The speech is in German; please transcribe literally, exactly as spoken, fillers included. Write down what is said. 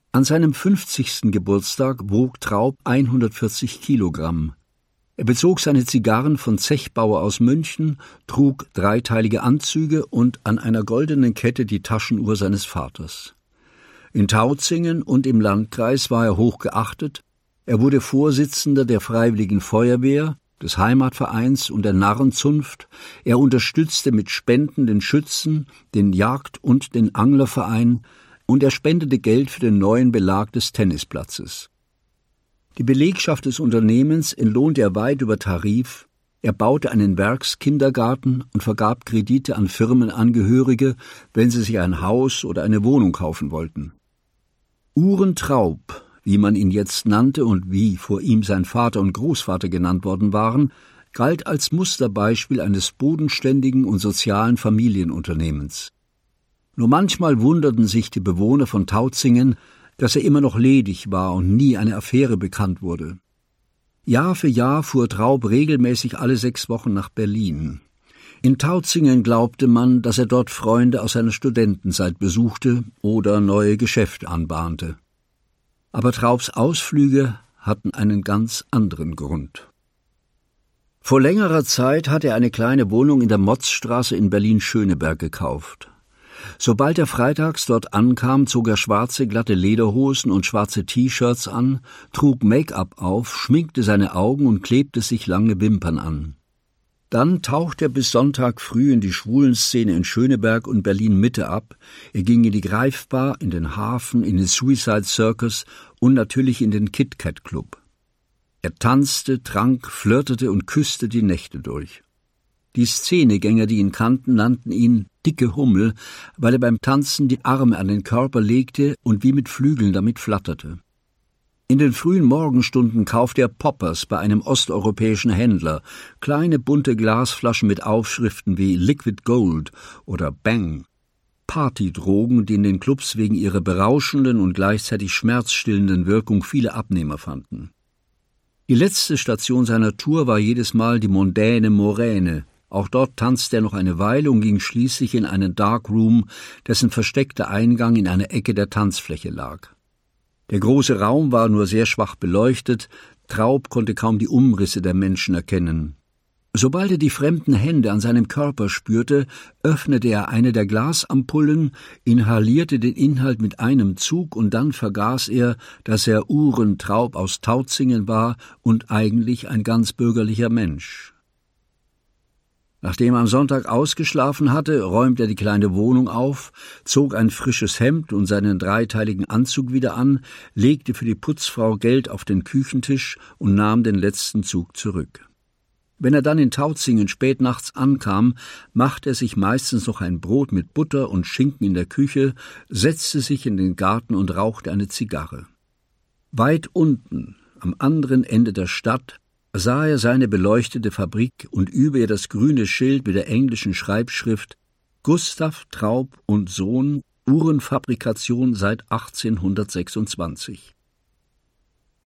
An seinem fünfzigsten Geburtstag wog Traub hundertvierzig Kilogramm. Er bezog seine Zigarren von Zechbauer aus München, trug dreiteilige Anzüge und an einer goldenen Kette die Taschenuhr seines Vaters. In Tauzingen und im Landkreis war er hoch geachtet. Er wurde Vorsitzender der Freiwilligen Feuerwehr, des Heimatvereins und der Narrenzunft. Er unterstützte mit Spenden den Schützen, den Jagd- und den Anglerverein, und er spendete Geld für den neuen Belag des Tennisplatzes. Die Belegschaft des Unternehmens entlohnte er weit über Tarif. Er baute einen Werkskindergarten und vergab Kredite an Firmenangehörige, wenn sie sich ein Haus oder eine Wohnung kaufen wollten. Uhren Traub, wie man ihn jetzt nannte und wie vor ihm sein Vater und Großvater genannt worden waren, galt als Musterbeispiel eines bodenständigen und sozialen Familienunternehmens. Nur manchmal wunderten sich die Bewohner von Tauzingen, dass er immer noch ledig war und nie eine Affäre bekannt wurde. Jahr für Jahr fuhr Traub regelmäßig alle sechs Wochen nach Berlin. In Tauzingen glaubte man, dass er dort Freunde aus seiner Studentenzeit besuchte oder neue Geschäfte anbahnte. Aber Traubs Ausflüge hatten einen ganz anderen Grund. Vor längerer Zeit hatte er eine kleine Wohnung in der Motzstraße in Berlin-Schöneberg gekauft. Sobald er freitags dort ankam, zog er schwarze, glatte Lederhosen und schwarze T-Shirts an, trug Make-up auf, schminkte seine Augen und klebte sich lange Wimpern an. Dann tauchte er bis Sonntag früh in die Schwulenszene in Schöneberg und Berlin-Mitte ab. Er ging in die Greifbar, in den Hafen, in den Suicide Circus und natürlich in den Kit-Kat-Club. Er tanzte, trank, flirtete und küsste die Nächte durch. Die Szenegänger, die ihn kannten, nannten ihn »Dicke Hummel«, weil er beim Tanzen die Arme an den Körper legte und wie mit Flügeln damit flatterte. In den frühen Morgenstunden kaufte er Poppers bei einem osteuropäischen Händler, kleine bunte Glasflaschen mit Aufschriften wie Liquid Gold oder Bang. Partydrogen, die in den Clubs wegen ihrer berauschenden und gleichzeitig schmerzstillenden Wirkung viele Abnehmer fanden. Die letzte Station seiner Tour war jedes Mal die mondäne Moräne. Auch dort tanzte er noch eine Weile und ging schließlich in einen Darkroom, dessen versteckter Eingang in einer Ecke der Tanzfläche lag. Der große Raum war nur sehr schwach beleuchtet, Traub konnte kaum die Umrisse der Menschen erkennen. Sobald er die fremden Hände an seinem Körper spürte, öffnete er eine der Glasampullen, inhalierte den Inhalt mit einem Zug und dann vergaß er, dass er Uhren Traub aus Tauzingen war und eigentlich ein ganz bürgerlicher Mensch. Nachdem er am Sonntag ausgeschlafen hatte, räumte er die kleine Wohnung auf, zog ein frisches Hemd und seinen dreiteiligen Anzug wieder an, legte für die Putzfrau Geld auf den Küchentisch und nahm den letzten Zug zurück. Wenn er dann in Tauzingen spät nachts ankam, machte er sich meistens noch ein Brot mit Butter und Schinken in der Küche, setzte sich in den Garten und rauchte eine Zigarre. Weit unten, am anderen Ende der Stadt, sah er seine beleuchtete Fabrik und über ihr das grüne Schild mit der englischen Schreibschrift »Gustav Traub und Sohn, Uhrenfabrikation seit achtzehnhundertsechsundzwanzig«.